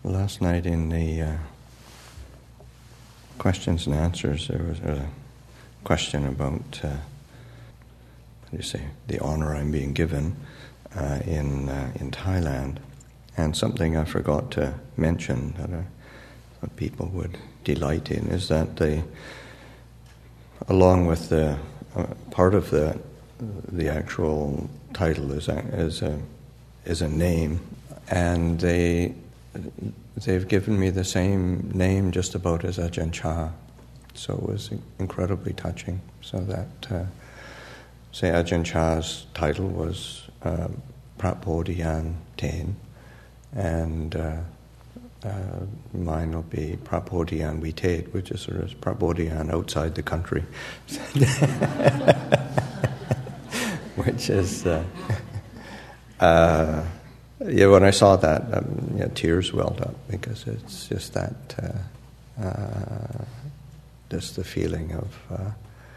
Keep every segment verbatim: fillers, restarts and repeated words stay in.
last night in the uh, questions and answers, there was a question about, uh, what do you say, the honor I'm being given uh, in uh, in Thailand. And something I forgot to mention that I thought people would delight in is that they, along with the uh, part of the the actual title is a, is a is a name, and they they've given me the same name just about as Ajahn Chah, so it was incredibly touching. So that uh, say Ajahn Chah's title was uh, Prat Bodhiyan Ten, and uh, uh, mine will be Prat Bodhiyan Vitet, which is sort of Prat Bodhiyan outside the country. Which is, uh, uh, yeah, when I saw that, um, yeah, tears welled up, because it's just that, uh, uh, just the feeling of uh,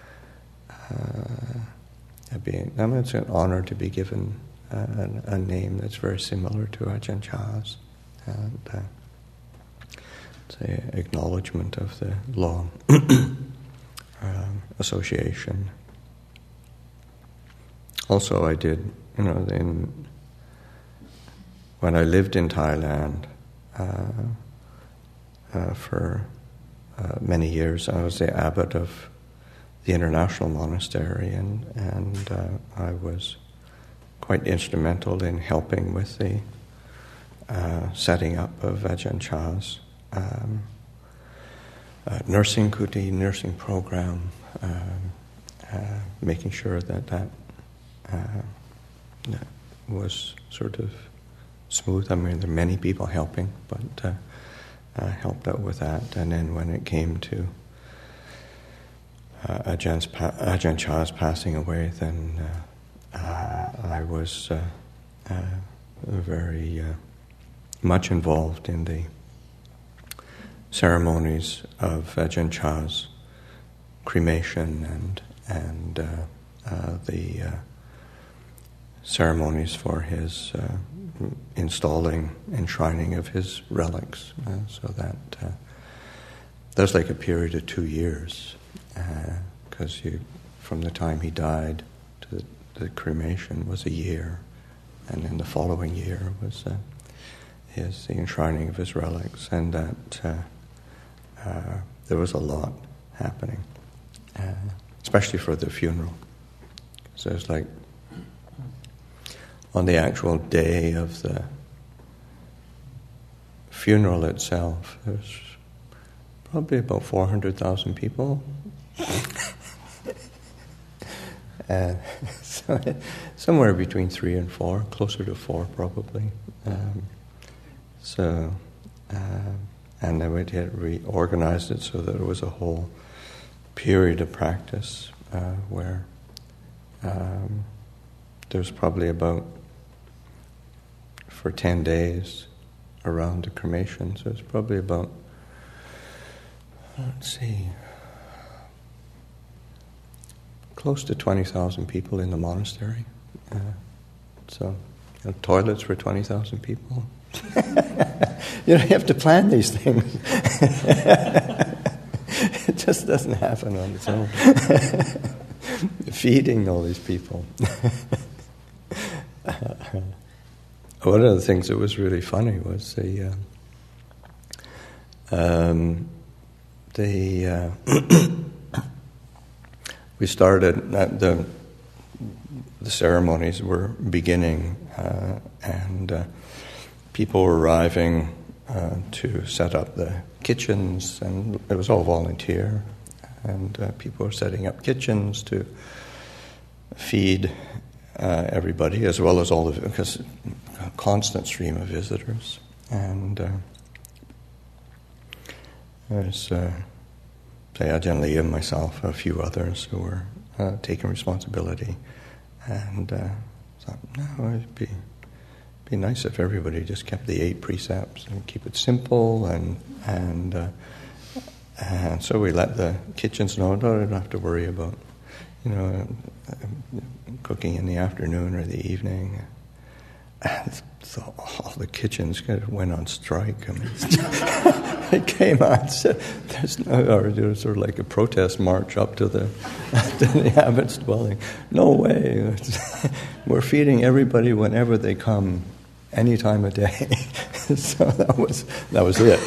uh, being, I mean, it's an honor to be given uh, a, a name that's very similar to Ajahn Chah's, and uh, it's an acknowledgement of the long um, association. Also, I did, you know, in, when I lived in Thailand uh, uh, for uh, many years, I was the abbot of the International Monastery, and, and uh, I was quite instrumental in helping with the uh, setting up of Ajahn Chah's um, uh, nursing kuti, nursing program, um, uh, making sure that that Uh, that was sort of smooth. I mean, there are many people helping, but uh, I helped out with that. And then when it came to uh, Ajahn, pa- Ajahn Chah's passing away, then uh, uh, I was uh, uh, very uh, much involved in the ceremonies of Ajahn Chah's cremation and and uh, uh, the uh, ceremonies for his uh, installing, enshrining of his relics, uh, so that uh, that was like a period of two years, because uh, you, from the time he died to the, the cremation was a year, and then the following year was uh, his the enshrining of his relics, and that uh, uh, there was a lot happening, uh, especially for the funeral. So it's like, on the actual day of the funeral itself, there's probably about four hundred thousand people. uh, so somewhere between three and four, closer to four probably. Um, so, uh, and then we had reorganized it so that it was a whole period of practice uh, where um, there's probably about, for ten days around the cremation, so it's probably about, let's see, close to twenty thousand people in the monastery. Uh, so, you know, toilets for twenty thousand people. You know, you have to plan these things. It just doesn't happen on its own. Feeding all these people. One of the things that was really funny was the uh, um, the uh, we started at the the ceremonies were beginning, uh, and uh, people were arriving uh, to set up the kitchens, and it was all volunteer, and uh, people were setting up kitchens to feed uh, everybody, as well as all the, because a constant stream of visitors, and uh, there's uh, say Ajahn Lee and myself, a few others who were uh, taking responsibility, and uh, thought, no, it'd be be nice if everybody just kept the eight precepts and keep it simple, and and uh, and so we let the kitchens know, no, I don't have to worry about, you know, cooking in the afternoon or the evening. so all the kitchens kind of went on strike. I mean, they came out and said, "There's no," or there was sort of like a protest march up to the to the abbot's dwelling. No way. We're feeding everybody whenever they come, any time of day. So that was that was it.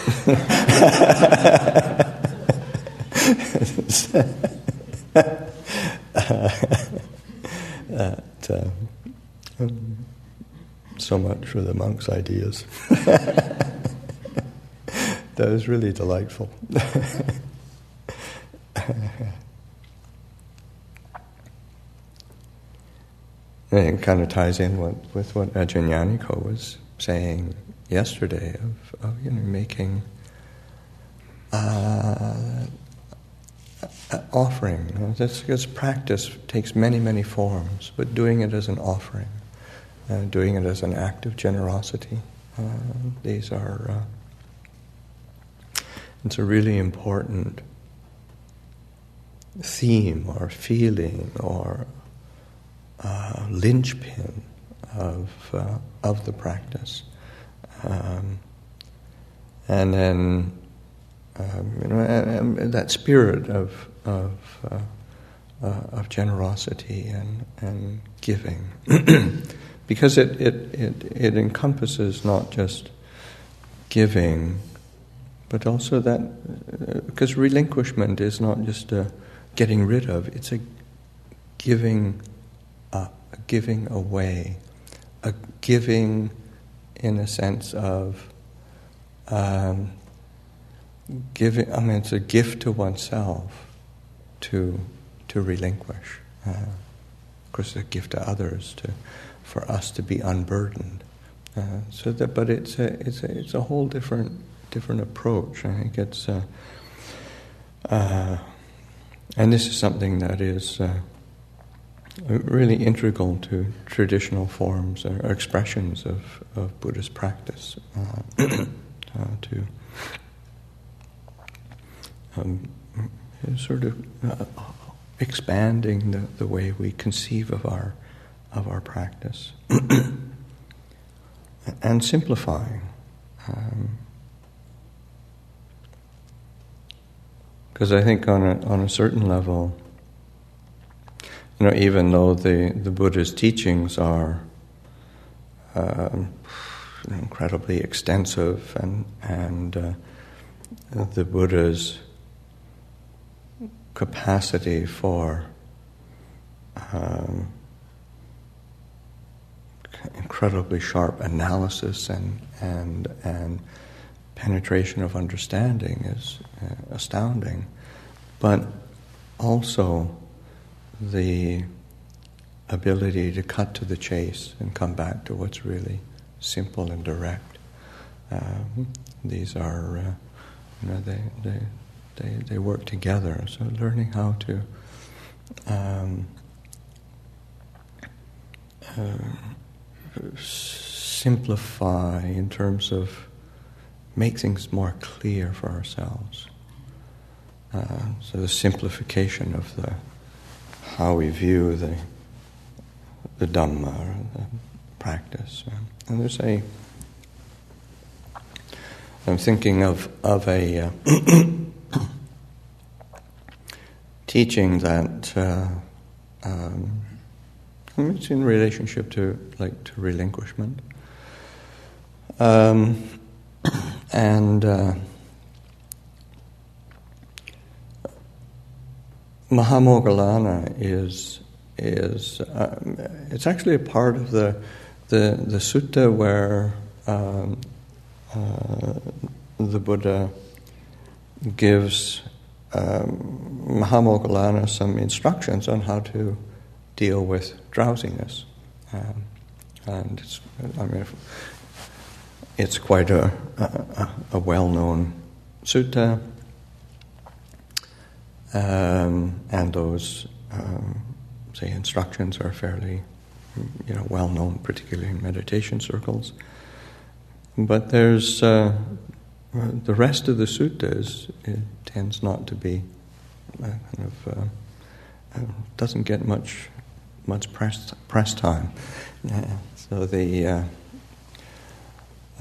that, uh, um, so much for the monks' ideas. That was really delightful. And it kind of ties in what, with what Ajahn Yaniko was saying yesterday of, of you know, making uh, offering. This, this practice takes many, many forms, but doing it as an offering, uh, doing it as an act of generosity. Uh, these are, uh, it's a really important theme or feeling or uh, linchpin of uh, of the practice. Um, and then um, you know, and, and that spirit of of uh, uh, of generosity and and giving, because it, it it it encompasses not just giving, but also that uh, because relinquishment is not just a getting rid of; it's a giving up, a giving away, a giving in a sense of um, giving. I mean, it's a gift to oneself to to relinquish. Uh, of course, it's a gift to others to for us to be unburdened. Uh, so that, but it's a it's a it's a whole different different approach. I think it's, uh, uh, and this is something that is. Uh, really integral to traditional forms or expressions of, of Buddhist practice, uh, uh, to um, sort of uh, expanding the, the way we conceive of our of our practice and simplifying. Because um, I think on a on a certain level, you know, even though the, the Buddha's teachings are um, incredibly extensive, and and uh, the Buddha's capacity for um, incredibly sharp analysis and and and penetration of understanding is uh, astounding, but also the ability to cut to the chase and come back to what's really simple and direct. Um, these are, uh, you know, they, they they they work together. So learning how to um, uh, simplify in terms of make things more clear for ourselves. Uh, so the simplification of the how we view the the Dhamma, or the practice. And there's a, I'm thinking of, of a uh, teaching that uh, um, it's in relationship to like to relinquishment. Um, and uh, Mahamoggallana is is uh, it's actually a part of the the, the sutta where um, uh, the Buddha gives um, Mahamoggallana some instructions on how to deal with drowsiness, um, and it's, I mean, it's quite a a, a well-known sutta. Um, and those, um, say, instructions are fairly, you know, well known, particularly in meditation circles. But there's uh, the rest of the suttas. It tends not to be uh, kind of uh, uh, doesn't get much much press press time. Uh, so the uh,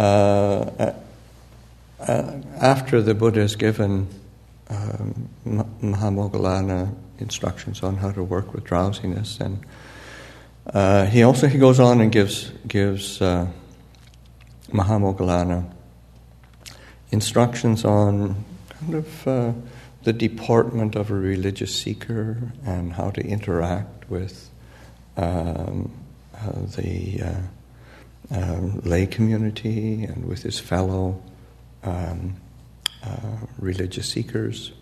uh, uh, after the Buddha has given um, Mahamoggallana instructions on how to work with drowsiness, and uh, he also he goes on and gives gives uh, Mahamoggallana instructions on kind of uh, the deportment of a religious seeker and how to interact with um, uh, the uh, um, lay community and with his fellow um, uh, religious seekers.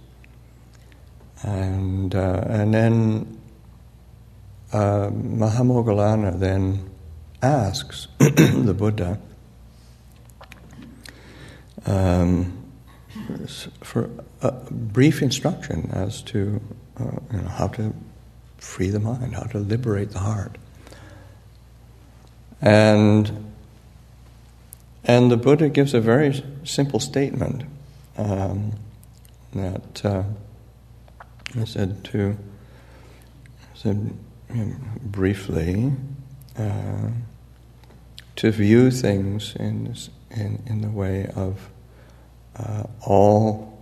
And uh, and then uh, Mahamoggallana then asks the Buddha um, for a brief instruction as to uh, you know, how to free the mind, how to liberate the heart. And and the Buddha gives a very simple statement um, that uh, I said to said you know, briefly uh, to view things in this, in in the way of uh, all.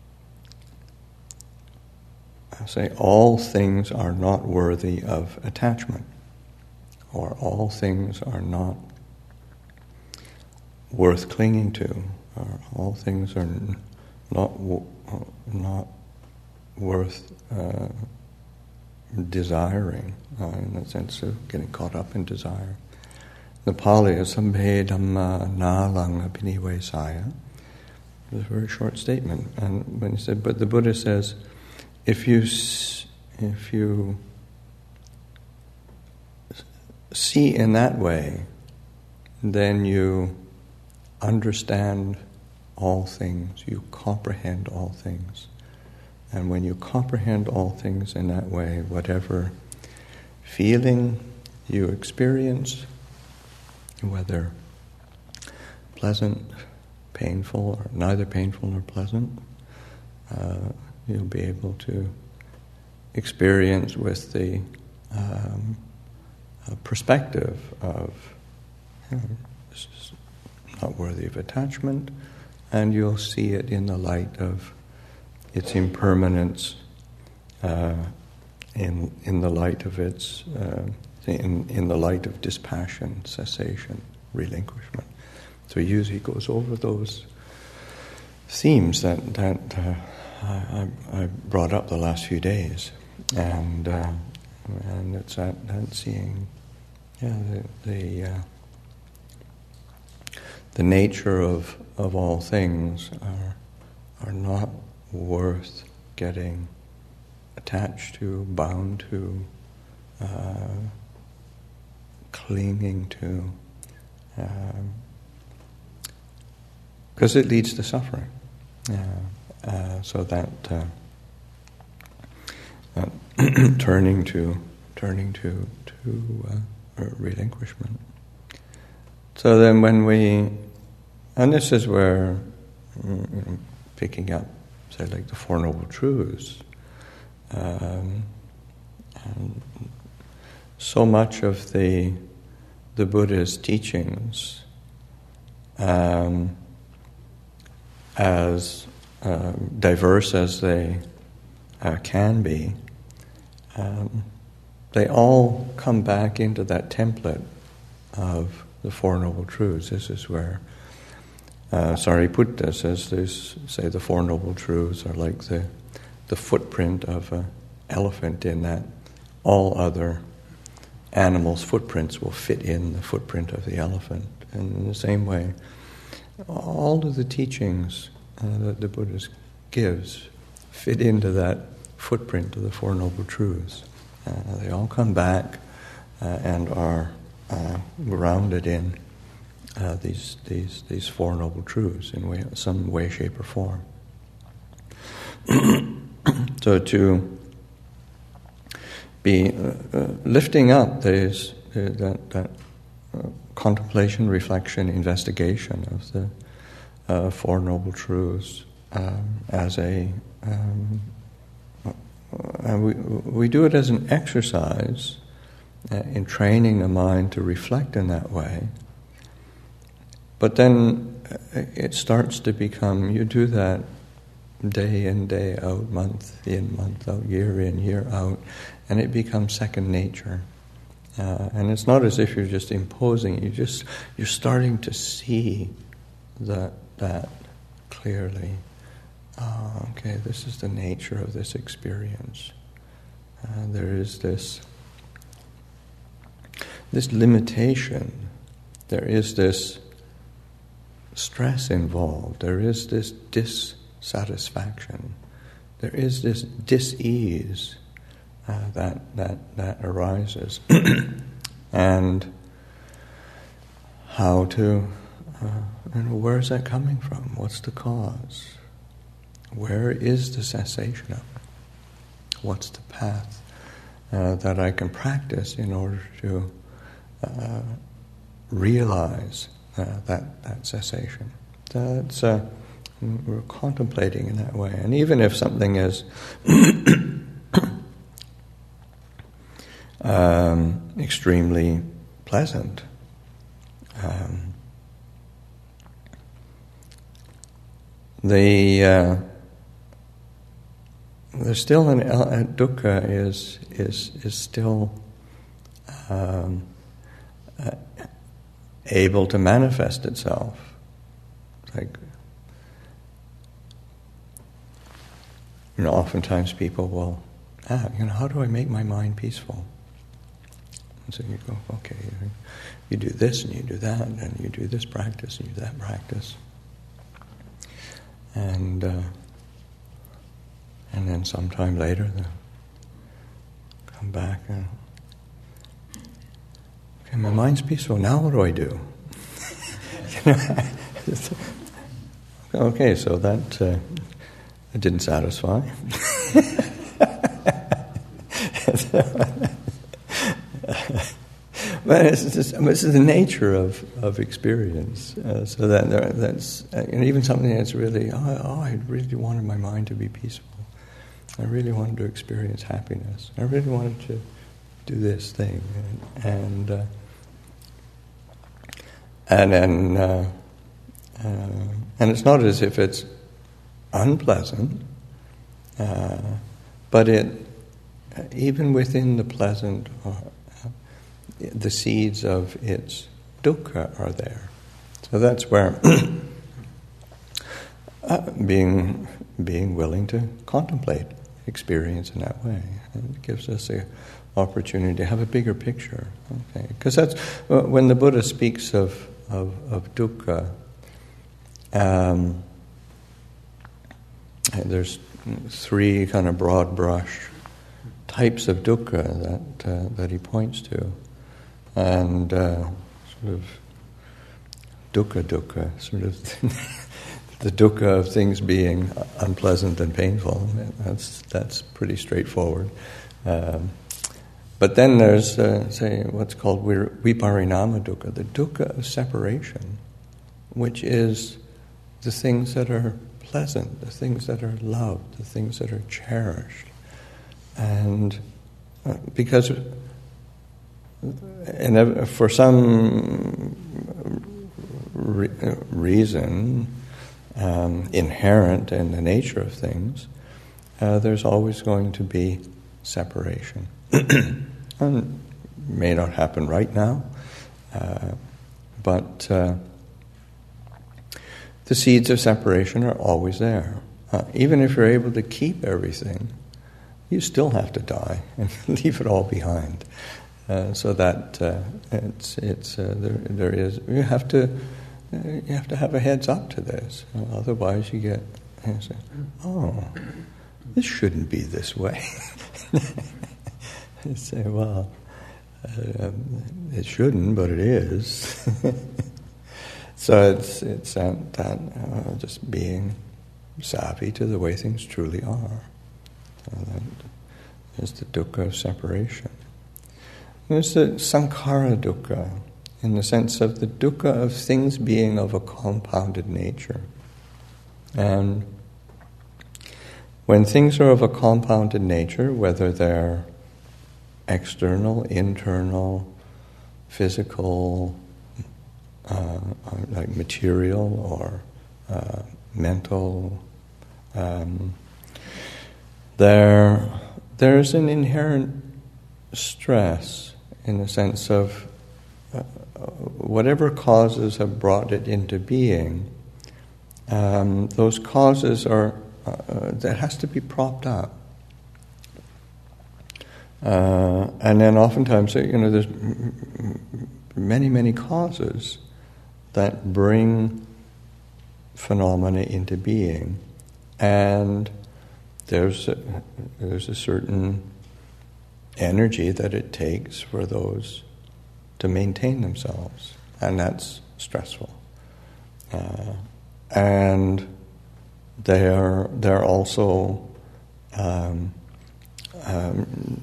I say all things are not worthy of attachment, or all things are not worth clinging to, or all things are not not worth uh, desiring, uh, in the sense of getting caught up in desire. The Pali is Sambhe Dhamma Nalang Abhinivesaya. It was a very short statement, and when he said, but the Buddha says, if you if you see in that way, then you understand all things, you comprehend all things. And when you comprehend all things in that way, whatever feeling you experience, whether pleasant, painful, or neither painful nor pleasant, uh, you'll be able to experience with the um, uh, perspective of, you know, this is not worthy of attachment, and you'll see it in the light of its impermanence, uh, in in the light of its uh, in in the light of dispassion, cessation, relinquishment. So usually goes over those themes that that uh, I, I brought up the last few days, and uh, and it's that, that seeing, yeah, the the, uh, the nature of of all things are are not worth getting attached to, bound to, uh, clinging to, because um, it leads to suffering. Yeah. Uh, so that uh, uh, turning to turning to to uh, relinquishment. So then, when we, and this is where, you know, picking up, say, like the Four Noble Truths, um, and so much of the the Buddha's teachings, um, as Uh, diverse as they uh, can be, um, they all come back into that template of the Four Noble Truths. This is where uh, Sariputta says, this, say the Four Noble Truths are like the the footprint of an elephant, in that all other animals' footprints will fit in the footprint of the elephant. And in the same way, all of the teachings Uh, that the Buddha gives fit into that footprint of the Four Noble Truths. Uh, they all come back uh, and are uh, grounded in uh, these these these Four Noble Truths in way, some way, shape, or form. So to be uh, uh, lifting up these uh, that that uh, contemplation, reflection, investigation of the Uh, Four Noble Truths um, as a, um, uh, and we we do it as an exercise, uh, in training the mind to reflect in that way. But then it starts to become, you do that day in, day out, month in, month out, year in, year out, and it becomes second nature. Uh, and it's not as if you're just imposing it, you just, you're starting to see that, that clearly. Oh, okay, this is the nature of this experience. Uh, there is this, this limitation, there is this stress involved, there is this dissatisfaction, there is this dis-ease uh, that, that, that arises. And how to, uh, and where is that coming from? What's the cause? Where is the cessation of it? What's the path uh, that I can practice in order to uh, realize uh, that, that cessation? That's, uh, we're contemplating in that way. And even if something is um, extremely pleasant, um, the uh, there's still an uh, dukkha is is is still um, uh, able to manifest itself. Like, you know, oftentimes people will, ah, you know, how do I make my mind peaceful? And so you go, okay, you, you do this and you do that, and you do this practice and you do that practice, and uh, and then sometime later they'll come back and, okay, my mind's peaceful. Now what do I do? Okay, so that uh, it didn't satisfy. But it's just, it's the nature of, of experience. Uh, so that there, that's, and even something that's really, oh, oh, I really wanted my mind to be peaceful. I really wanted to experience happiness. I really wanted to do this thing, and and uh, and then uh, uh, and it's not as if it's unpleasant, uh, but it even within the pleasant, uh, the seeds of its dukkha are there. So that's where uh, being being willing to contemplate experience in that way, and it gives us the opportunity to have a bigger picture. Okay, because that's uh, when the Buddha speaks of of, of dukkha. Um, there's three kind of broad brush types of dukkha that uh, that he points to, and uh, sort of dukkha dukkha, sort of the dukkha of things being unpleasant and painful. That's that's pretty straightforward. Um, but then there's uh, say what's called viparinama dukkha, the dukkha of separation, which is the things that are pleasant, the things that are loved, the things that are cherished. And uh, because and for some re- reason um, inherent in the nature of things, uh, there's always going to be separation. And it may not happen right now, uh, but uh, the seeds of separation are always there. Uh, even if you're able to keep everything, you still have to die and leave it all behind. Uh, so that uh, it's it's uh, there there is you have to uh, you have to have a heads up to this. Uh, otherwise, you get you say, oh, this shouldn't be this way. You say, well, uh, um, it shouldn't, but it is. So it's it's that, that uh, just being savvy to the way things truly are. Uh, that is the dukkha of separation. There's the sankhara dukkha, in the sense of the dukkha of things being of a compounded nature. And when things are of a compounded nature, whether they're external, internal, physical, uh, like material or uh, mental. Um, there, there's an inherent stress in the sense of uh, whatever causes have brought it into being. Um, those causes are uh, that has to be propped up. Uh, and then oftentimes, you know, there's many, many causes that bring phenomena into being, and there's a, there's a certain energy that it takes for those to maintain themselves, and that's stressful. Uh, and they're they're also um, um,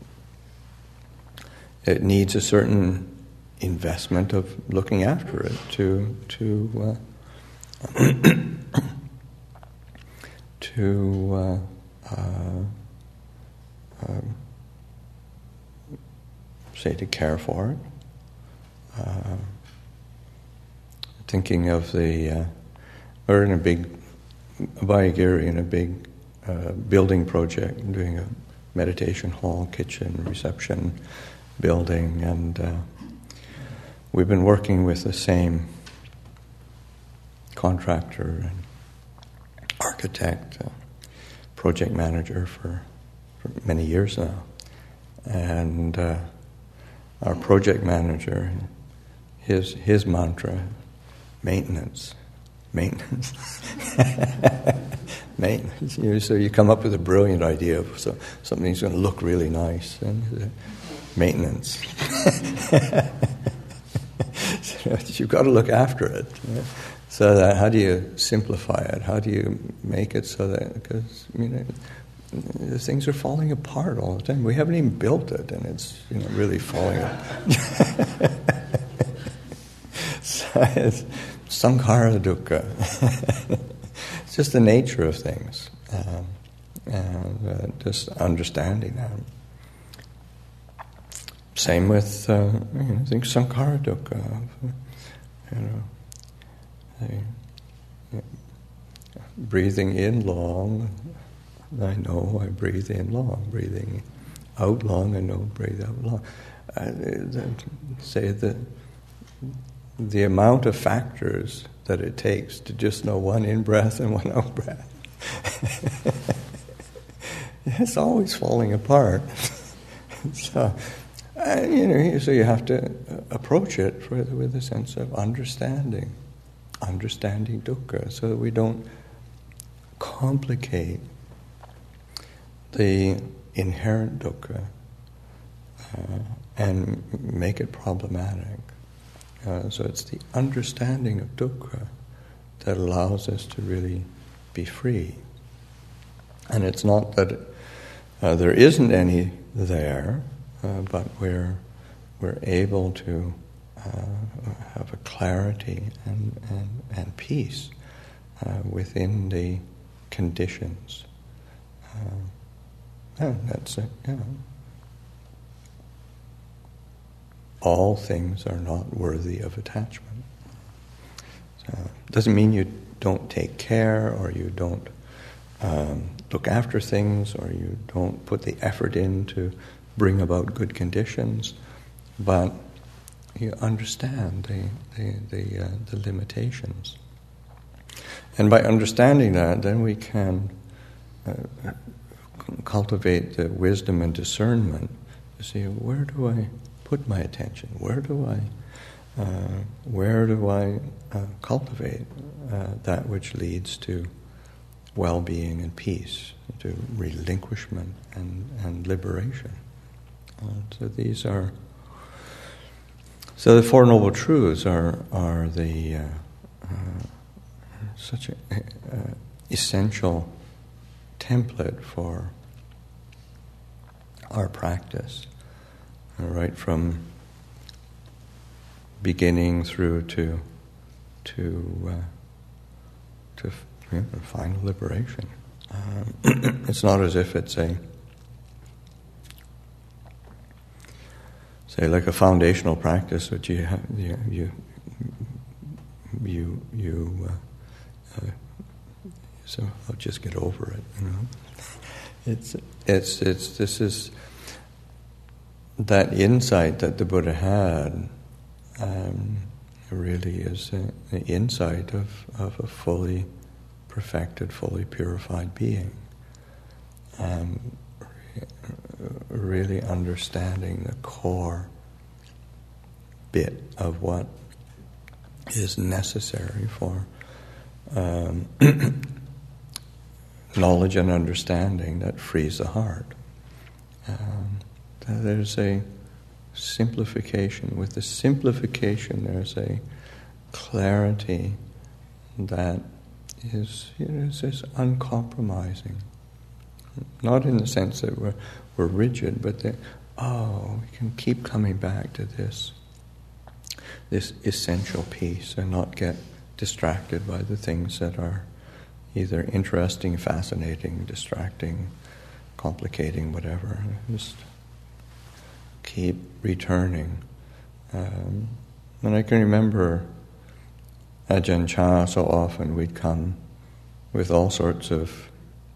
it needs a certain investment of looking after it to to uh, to uh, uh, um, say to care for it. Uh, thinking of the uh, we're in a big Abhayagiri in a big uh, building project, doing a meditation hall, kitchen, reception building, and uh, we've been working with the same contractor and architect, uh, project manager for, for many years now. And uh, our project manager, his his mantra, maintenance, maintenance, maintenance. You know, so you come up with a brilliant idea of so, something's going to look really nice, and uh, maintenance. So you've got to look after it. You know? So that, how do you simplify it? How do you make it so that, because, you know, the things are falling apart all the time. We haven't even built it, and it's, you know, really falling apart. So it's sankhara dukkha. It's just the nature of things, um, and uh, just understanding that. Same with, uh, you know, I think sankhara dukkha. You know, the, you know, breathing in long. I know I breathe in long. Breathing out long, I know breathe out long. Uh, the, say that the amount of factors that it takes to just know one in-breath and one out-breath. It's always falling apart. So, uh, you know, so you have to approach it with, with a sense of understanding, understanding dukkha, so that we don't complicate the inherent dukkha uh, and make it problematic. Uh, so it's the understanding of dukkha that allows us to really be free. And it's not that uh, there isn't any there, uh, but we're we're able to uh, have a clarity and and, and peace uh, within the conditions. Uh, and that's it. Yeah. All things are not worthy of attachment. So it doesn't mean you don't take care, or you don't um, look after things, or you don't put the effort in to bring about good conditions, but you understand the the the, uh, the limitations. And by understanding that, then we can uh, cultivate the wisdom and discernment to see, where do I put my attention? Where do I, uh, where do I uh, cultivate uh, that which leads to well-being and peace, to relinquishment and, and liberation? Uh, so these are. So the Four Noble Truths are are the uh, uh, such an uh, essential template for our practice. Right from beginning through to to uh, to you know, final liberation. Um, it's not as if it's a say like a foundational practice which you have, you, you you you uh, uh, so I'll just get over it. You know, it's it's it's this is that insight that the Buddha had. Um, really is the insight of, of a fully perfected, fully purified being. Um, really understanding the core bit of what is necessary for um, knowledge and understanding that frees the heart. Um, there's a simplification. With the simplification, there's a clarity that is, you know, is, is uncompromising. Not in the sense that we're we're rigid, but that oh, we can keep coming back to this this essential piece and not get distracted by the things that are either interesting, fascinating, distracting, complicating, whatever. Just keep returning. Um, and I can remember Ajahn Chah, so often we'd come with all sorts of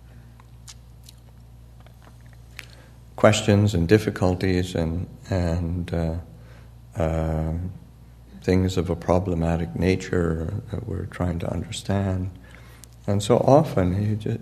questions and difficulties and and uh, uh, things of a problematic nature that we're trying to understand. And so often he just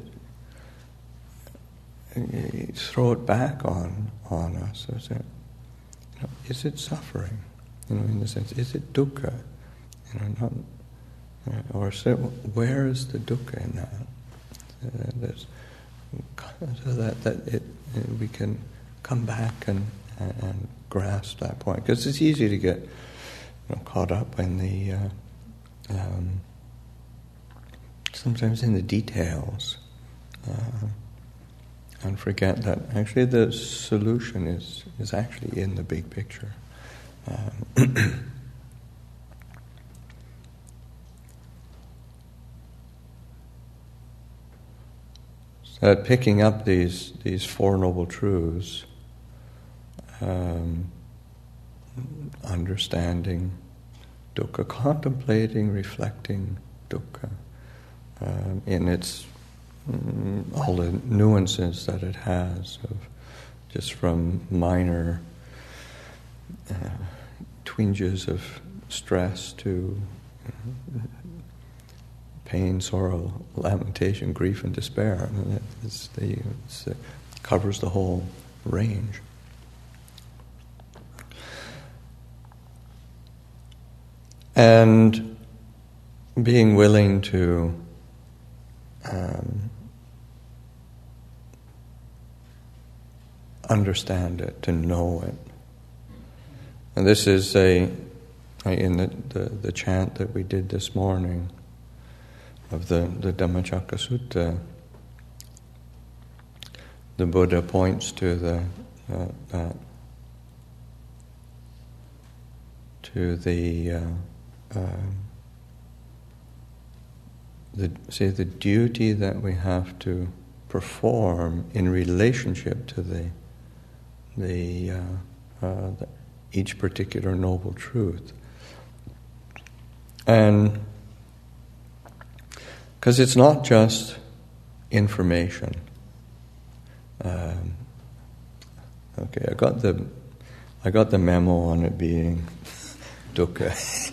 he throw it back on on us. Is it, you know, is it suffering? You know, in the sense, is it dukkha? You know, not, or so, where is the dukkha in that? Uh, there's, so that that it, it we can come back and and, and grasp that point, because it's easy to get, you know, caught up in the uh, um, sometimes in the details. Uh, And forget that actually the solution is, is actually in the big picture. Um, so that picking up these these Four Noble Truths, um, understanding dukkha, contemplating, reflecting dukkha um, in its all the nuances that it has, of just from minor uh, twinges of stress to uh, pain, sorrow, lamentation, grief, and despair. I mean, it's the, it's, it covers the whole range. And being willing to um, understand it, to know it. And this is a, in the, the, the chant that we did this morning of the, the Dhammacakka Sutta, the Buddha points to the uh, that to the uh, um, the say the duty that we have to perform in relationship to the the, uh, uh, the each particular noble truth, and because it's not just information. Um, okay, I got the I got the memo on it being dukkha.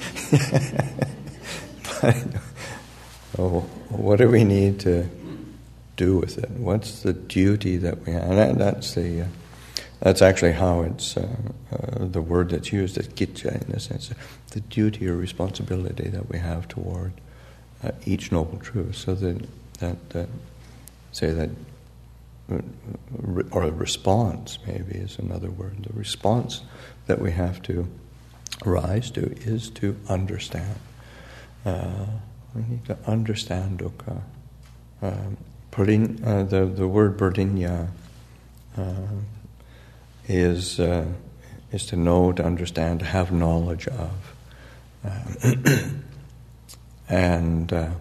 But oh, what do we need to do with it? What's the duty that we have? And that, that's the uh, that's actually how it's uh, uh, the word that's used as gicca, in a sense, the duty or responsibility that we have toward uh, each noble truth. So that that, that say that, or a response maybe is another word. The response that we have to rise to is to understand. Uh, we need to understand dukkha. Um, Parin, uh, the the word Parinya uh, is uh, is to know, to understand, to have knowledge of, uh, and uh,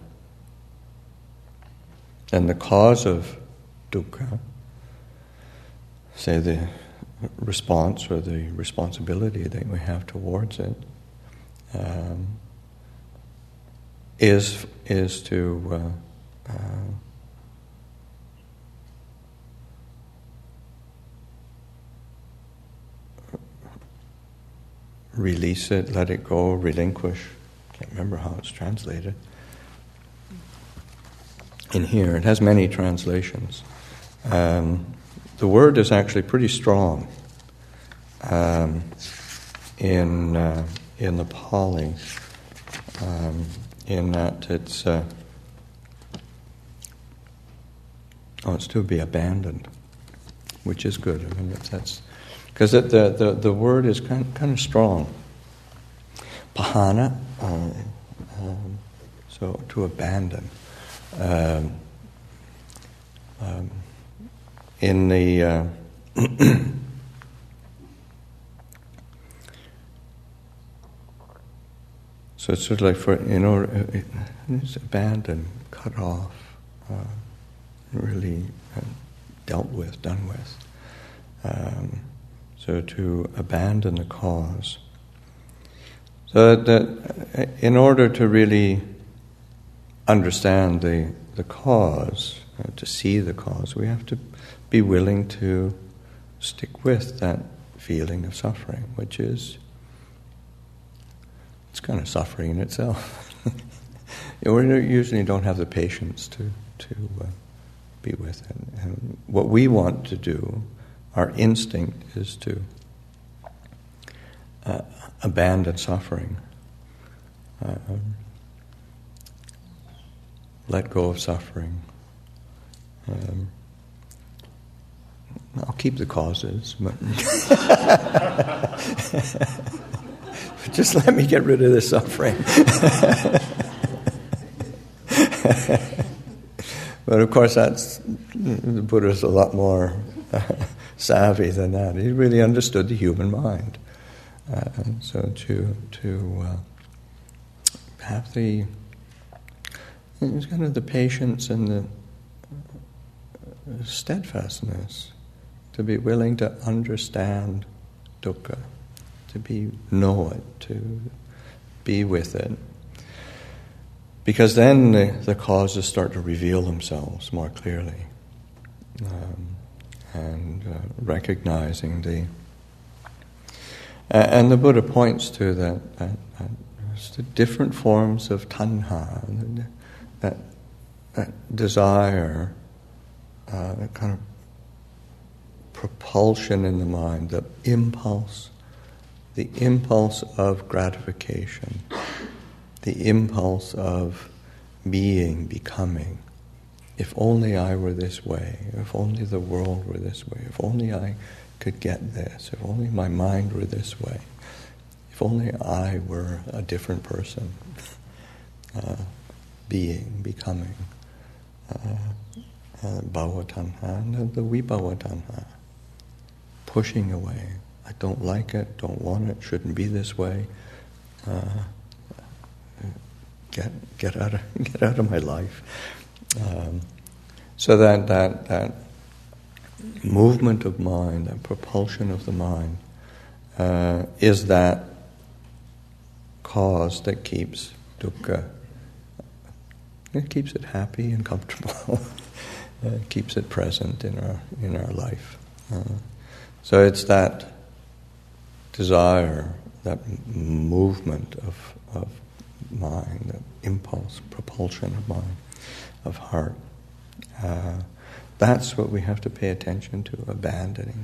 and the cause of dukkha, say the response or the responsibility that we have towards it, um, is is to uh, uh, release it, let it go, relinquish. Can't remember how it's translated. In here, it has many translations. Um, the word is actually pretty strong um, in uh, in the Pali. Um, in that it's uh, oh, it's to be abandoned, which is good. I mean, that's because the, the the word is kind kind of strong. Pahana, uh, um, so to abandon. Um, um, in the uh, so it's sort of like for in order it, it's abandoned, cut off, uh, really uh, dealt with, done with. Um, so to abandon the cause. So that in order to really understand the the cause, uh, to see the cause, we have to be willing to stick with that feeling of suffering, which is it's kind of suffering in itself. You know, we usually don't have the patience to to uh, be with it. And what we want to do, our instinct, is to uh, abandon suffering. Uh, let go of suffering. Um, I'll keep the causes, but just let me get rid of the suffering. But of course, that's the Buddha's a lot more savvy than that. He really understood the human mind. Uh, so to to uh, have the it's kind of the patience and the steadfastness to be willing to understand dukkha, to be know it, to be with it, because then the, the causes start to reveal themselves more clearly, um, and uh, recognizing the uh, and the Buddha points to that, that, that the different forms of tanha, that that desire, uh, that kind of propulsion in the mind, the impulse, the impulse of gratification, the impulse of being, becoming. If only I were this way, if only the world were this way, if only I could get this, if only my mind were this way, if only I were a different person. Uh, being, becoming, uh, uh, bhava tanha, and the vibhava tanha, pushing away. I don't like it, don't want it, shouldn't be this way. Uh, get get out of get out of my life. Um, so that that that movement of mind, that propulsion of the mind, uh, is that cause that keeps dukkha. It keeps it happy and comfortable. It keeps it present in our in our life. Uh, so it's that desire, that movement of of mind, that impulse, propulsion of mind, of heart. Uh, that's what we have to pay attention to, abandoning.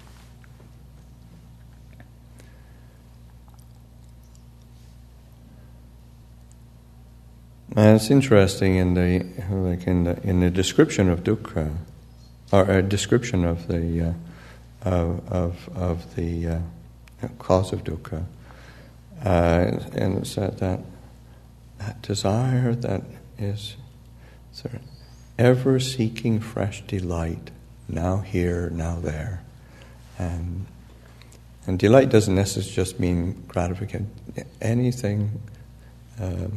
And it's interesting in the like in the in the description of dukkha, or a description of the uh, of, of of the uh, cause of dukkha, uh, and it's that, that that desire that is sort of ever seeking fresh delight, now here, now there, and and delight doesn't necessarily just mean gratification. Anything. Um,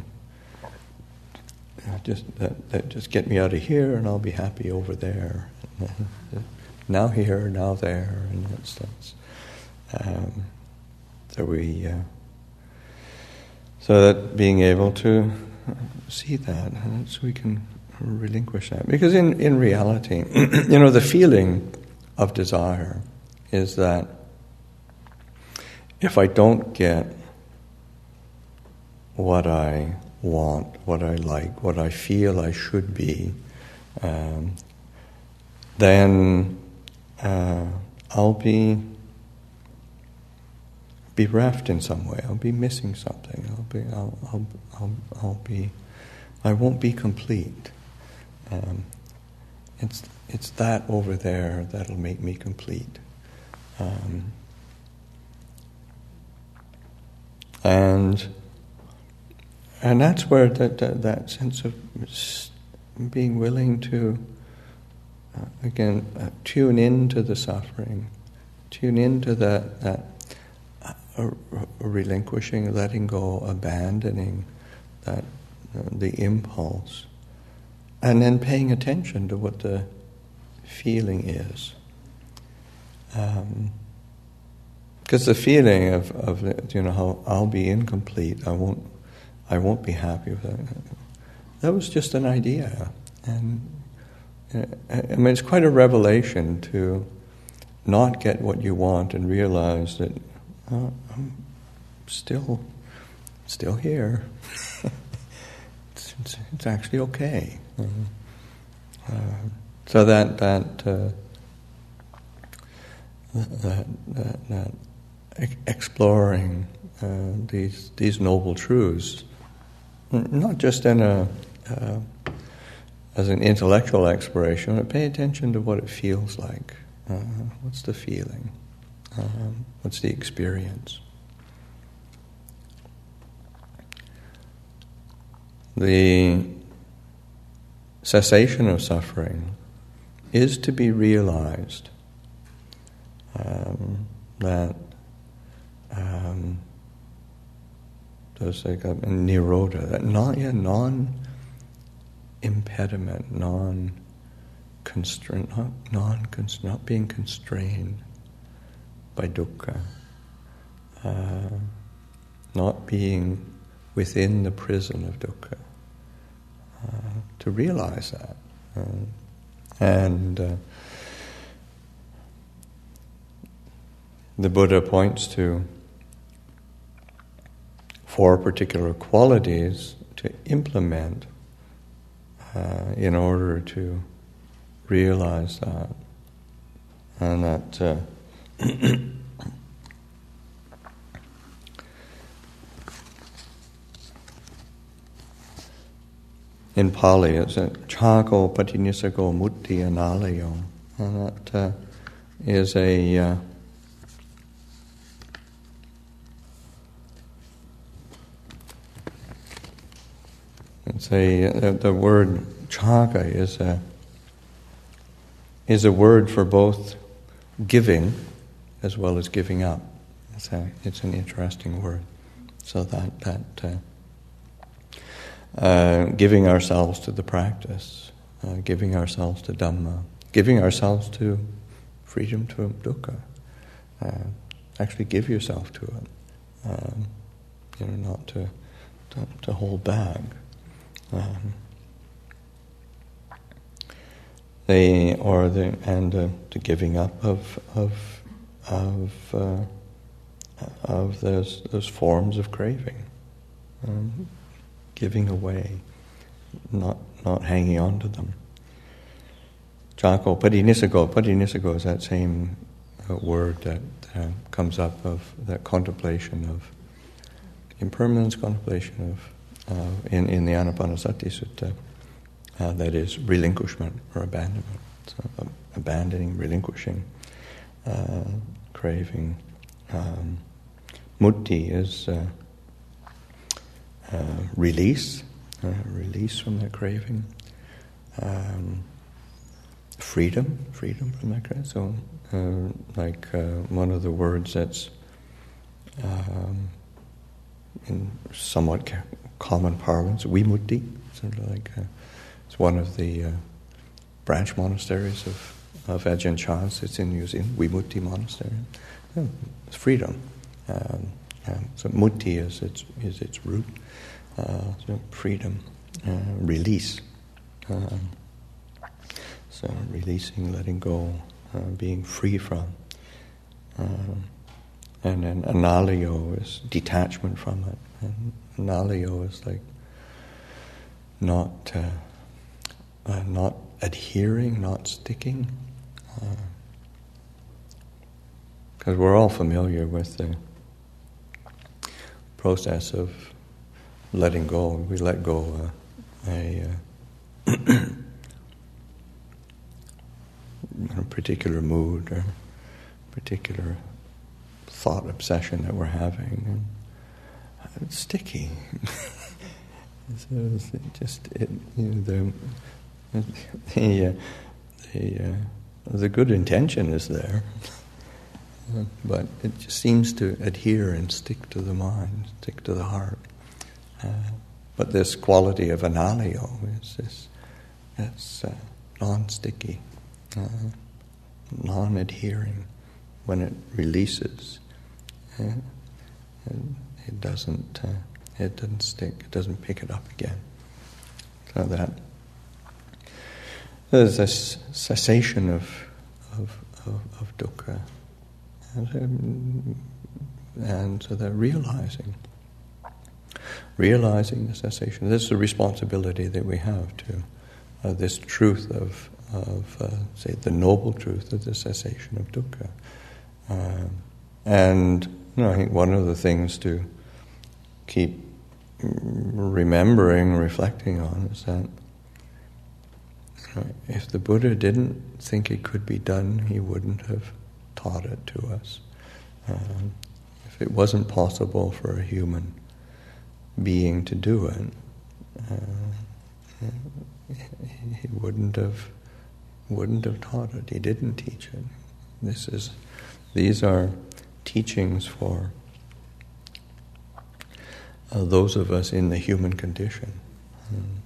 Just that, that just get me out of here, and I'll be happy over there. Now here, now there, in that sense. Um, so we, uh, so that being able to see that, so we can relinquish that. Because in, in reality, you know, the feeling of desire is that if I don't get what I want, what I like, what I feel I should be, um, then uh, I'll be bereft in some way. I'll be missing something. I'll be. I'll. I'll. I'll, I'll be. I won't be complete. Um, it's. It's that over there that'll make me complete. Um, and. And that's where that that, that sense of being willing to, uh, again, uh, tune into the suffering, tune into that that uh, relinquishing, letting go, abandoning that uh, the impulse, and then paying attention to what the feeling is. Um, because the feeling of of you know how I'll be incomplete, I won't. I won't be happy with that. That was just an idea. And uh, I mean, it's quite a revelation to not get what you want and realize that uh, I'm still still here. it's, it's, it's actually okay. Uh, uh, so that that, uh, that that that exploring uh, these these noble truths, not just in a uh, as an intellectual exploration, but pay attention to what it feels like. Uh, what's the feeling? Um, what's the experience? The cessation of suffering is to be realized. Um, that um, there's like a, a nirodha, that non, yeah, non-impediment, non-constraint, not, non not being constrained by dukkha, uh, not being within the prison of dukkha, uh, to realize that. Uh, and uh, the Buddha points to four particular qualities to implement uh, in order to realize that. And that uh, in Pali it's a chako patinisago mutti analayo. And that uh, is a uh, It's a uh, the word chaka is a is a word for both giving as well as giving up. It's a it's an interesting word. So that that uh, uh, giving ourselves to the practice, uh, giving ourselves to Dhamma, giving ourselves to freedom to dukkha. Uh, actually, give yourself to it. Um, you know, not to to, to hold back. Um, they or the and uh, the giving up of of of uh, of those those forms of craving, um, giving away, not not hanging on to them. Chako padinisago, padinisago is that same uh, word that uh, comes up of that contemplation of impermanence, contemplation of. Uh, in, in the Anapanasati Sutta, uh, that is relinquishment or abandonment. So, uh, abandoning, relinquishing, uh, craving. Um, mutti is uh, uh, release, uh, release from that craving. Um, freedom, freedom from that craving. So, uh, like uh, one of the words that's um, in somewhat ca- common parlance, vimutti, sort of like uh, it's one of the uh, branch monasteries of of Ajahn Chah's. It's in New Zealand, Vimutti Monastery. Yeah, it's freedom. Um, um, so mutti is its is its root, uh, so freedom, uh, release. Um, so releasing, letting go, uh, being free from. Um, and then analyo is detachment from it. And analyo is like not uh, uh, not adhering, not sticking. Because uh, we're all familiar with the process of letting go. We let go uh, a, uh, a particular mood or particular thought obsession that we're having. And it's sticky. So it's just it, you know, the the uh, the, uh, the good intention is there, but it just seems to adhere and stick to the mind, stick to the heart. Uh, but this quality of analyo is this it's uh, non-sticky, uh, non-adhering. When it releases, uh, it, it doesn't. Uh, It doesn't stick. It doesn't pick it up again. So that there's this cessation of of of, of dukkha, and, and so that realizing, realizing the cessation. This is a responsibility that we have to uh, this truth of of uh, say the noble truth of the cessation of dukkha, um, and you know, I think one of the things to keep remembering, reflecting on is that you know, if the Buddha didn't think it could be done, he wouldn't have taught it to us. Um, if it wasn't possible for a human being to do it, uh, he wouldn't have wouldn't have taught it. He didn't teach it. This is these are teachings for Uh, those of us in the human condition. Mm.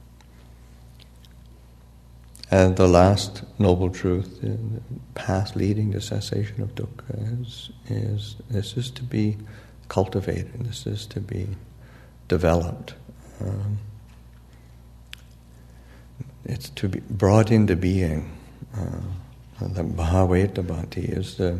And the last noble truth, the path leading to cessation of dukkha, is, is this is to be cultivated, this is to be developed. Um, it's to be brought into being. Uh, the Bhavaittabhati is the,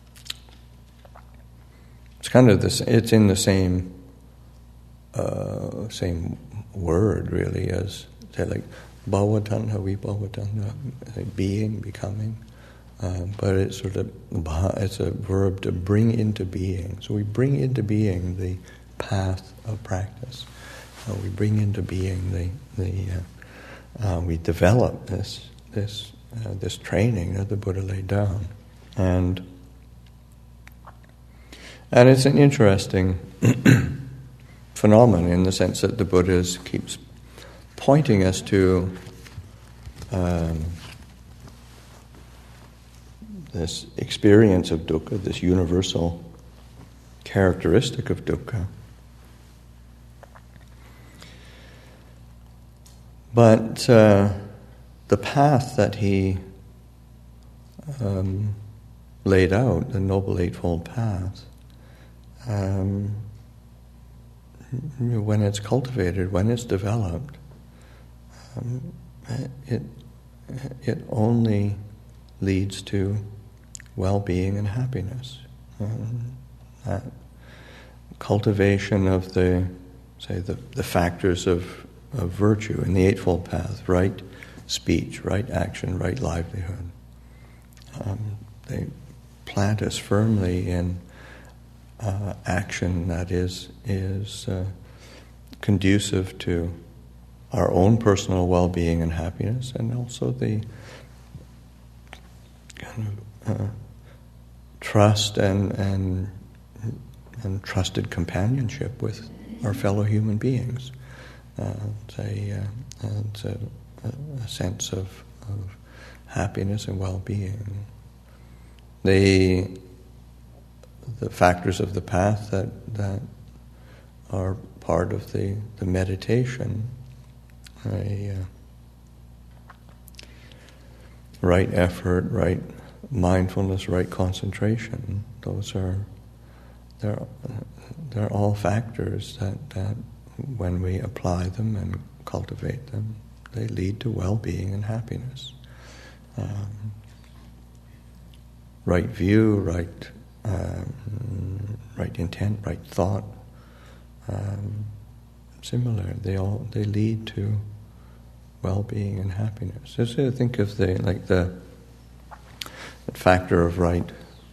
it's kind of this, it's in the same Uh, same word really as say like bhavatanha, vibhavatanha, like being, becoming, uh, but it's sort of it's a verb to bring into being. So we bring into being the path of practice. Uh, we bring into being the the uh, uh, we develop this this uh, this training that the Buddha laid down, and and it's an interesting phenomenon in the sense that the Buddha keeps pointing us to um, this experience of dukkha, this universal characteristic of dukkha. But uh, the path that he um, laid out, the Noble Eightfold Path, um, when it's cultivated, when it's developed, um, it it only leads to well-being and happiness. Um, that cultivation of the, say, the, the factors of, of virtue in the Eightfold Path, right speech, right action, right livelihood. Um, they plant us firmly in Uh, action that is is uh, conducive to our own personal well-being and happiness, and also the kind of uh, trust and and and trusted companionship with our fellow human beings. Uh, it's a, uh, it's a, a sense of, of happiness and well-being. The the factors of the path that that are part of the, the meditation, a uh, right effort, right mindfulness, right concentration. Those are they're they're all factors that that when we apply them and cultivate them, they lead to well-being and happiness. Um, right view, right, um, right intent, right thought. Um, similar, they all they lead to well-being and happiness. So, so think of the like the, the factor of right,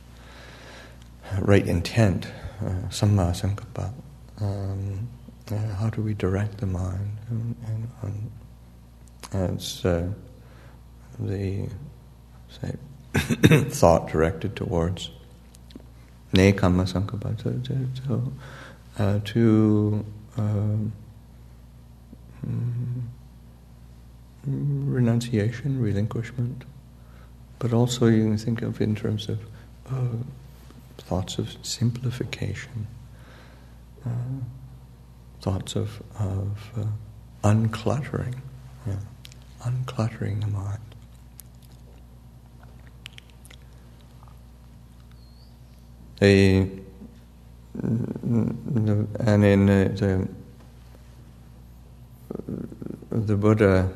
right intent, uh, samma sankappa. Um, uh, how do we direct the mind? And, and, and, It's uh, the say thought directed towards nekamma sankappa, to, to, uh, to um, renunciation, relinquishment, but also you can think of in terms of uh, thoughts of simplification, uh, thoughts of of uh, uncluttering. Yeah. Uncluttering the mind. The, and in the, the Buddha,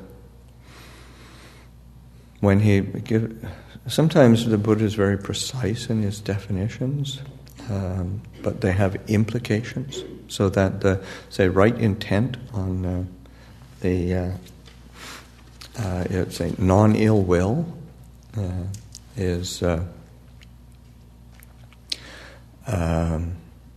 when he give, sometimes the Buddha is very precise in his definitions, um, but they have implications, so that the, say, right intent on uh, the uh, Uh, it's a non-ill will uh, is uh, um,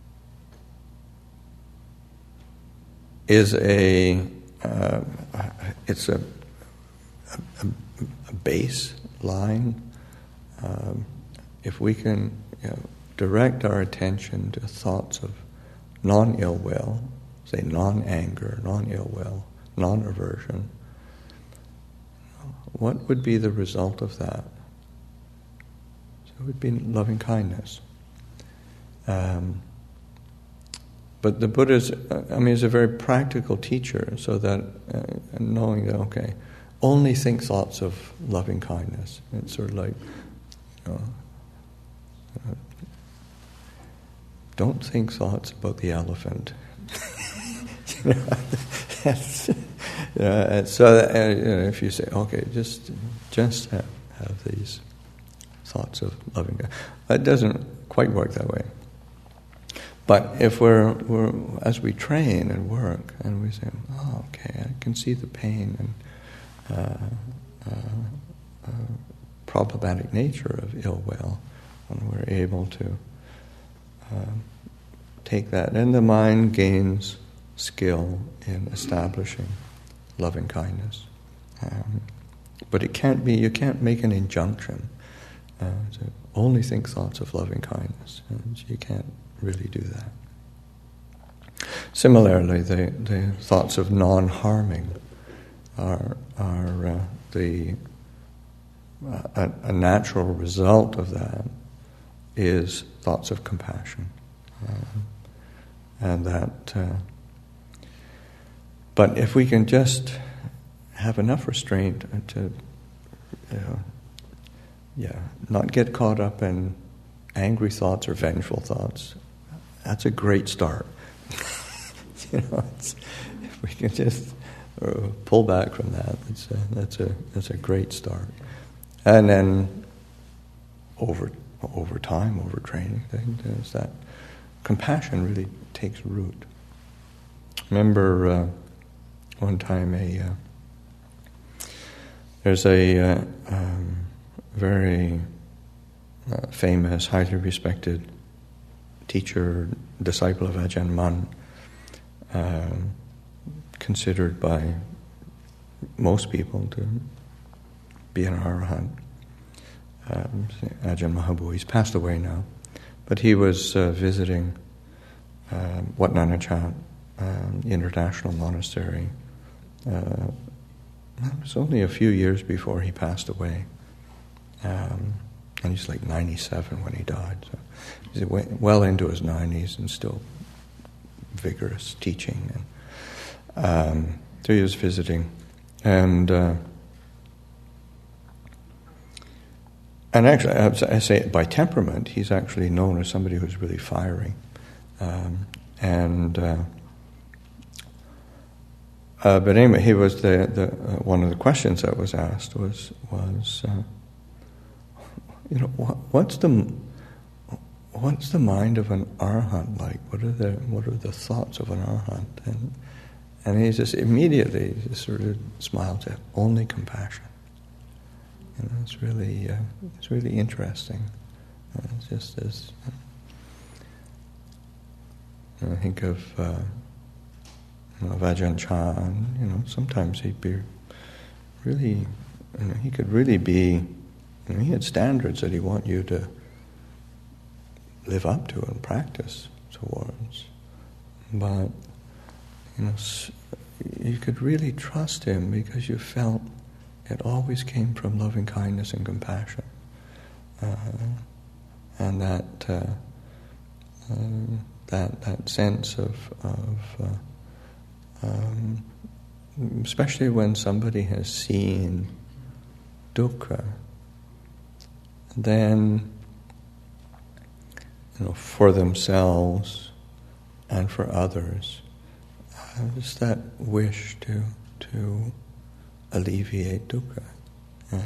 is a uh, it's a, a, a baseline. Um, if we can you know, direct our attention to thoughts of non-ill will, say non-anger, non-ill will, non-aversion, what would be the result of that? So it would be loving kindness. Um, but the Buddha's, I mean, is a very practical teacher, so that uh, knowing that, okay, only think thoughts of loving kindness. It's sort of like, you know, uh, don't think thoughts about the elephant. you know, that's, Yeah, and so that, uh, you know, if you say, okay, just just have, have these thoughts of loving God, it doesn't quite work that way. But if we're, we're as we train and work, and we say, oh, okay, I can see the pain and uh, uh, uh, problematic nature of ill will, and we're able to uh, take that, and the mind gains skill in establishing loving kindness. Um, but it can't be, you can't make an injunction uh, to only think thoughts of loving kindness. And you can't really do that. Similarly, the, the thoughts of non-harming are, are uh, the uh, a, a natural result of that is thoughts of compassion. Uh, and that uh, But if we can just have enough restraint to, you know, yeah, not get caught up in angry thoughts or vengeful thoughts, that's a great start. you know, it's, if we can just uh, pull back from that, it's a, that's a that's a great start. And then over over time, over training, there's that compassion really takes root. Remember. Uh, One time, a uh, there's a uh, um, very uh, famous, highly respected teacher, disciple of Ajahn Mun, uh, considered by most people to be an arahant. Um, Ajahn Mahabodhi, he's passed away now, but he was uh, visiting uh, Wat Nanachat um, International Monastery. Uh, it was only a few years before he passed away, um, and he's like ninety-seven when he died. So he's well into his nineties and still vigorous teaching. And um, so he was visiting, and uh, and actually, I say by temperament, he's actually known as somebody who's really fiery, um, and. Uh, uh, but anyway, he was the, the uh, one of the questions that was asked was was uh, you know what, what's the what's the mind of an arhat like? What are the what are the thoughts of an arhat? And and he just immediately just sort of smiled, said, only compassion. You know, it's really uh, it's really interesting. Uh, it's just as uh, I think of uh, you know, Ajahn Chah. You know, sometimes he'd be really, you know, he could really be. You know, he had standards that he want you to live up to and practice towards, but you know, you could really trust him because you felt it always came from loving kindness and compassion, uh, and that uh, um, that that sense of of uh, um, especially when somebody has seen dukkha, then you know, for themselves and for others, uh, just that wish to to alleviate dukkha, uh,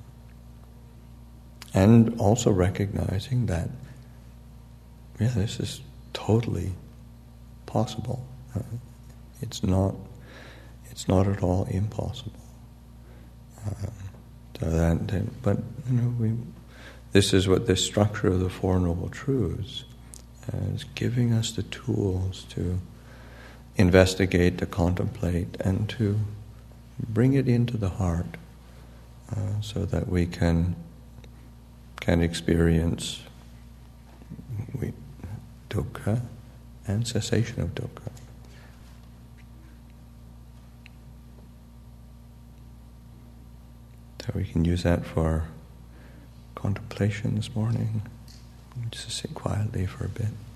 and also recognizing that, yeah, this is totally possible. Uh, it's not. It's not at all impossible. Um, so that, that, but you know, we. This is what this structure of the Four Noble Truths uh, is giving us the tools to investigate, to contemplate, and to bring it into the heart, uh, so that we can can experience we, dukkha and cessation of dukkha. So we can use that for contemplation this morning. Just sit quietly for a bit.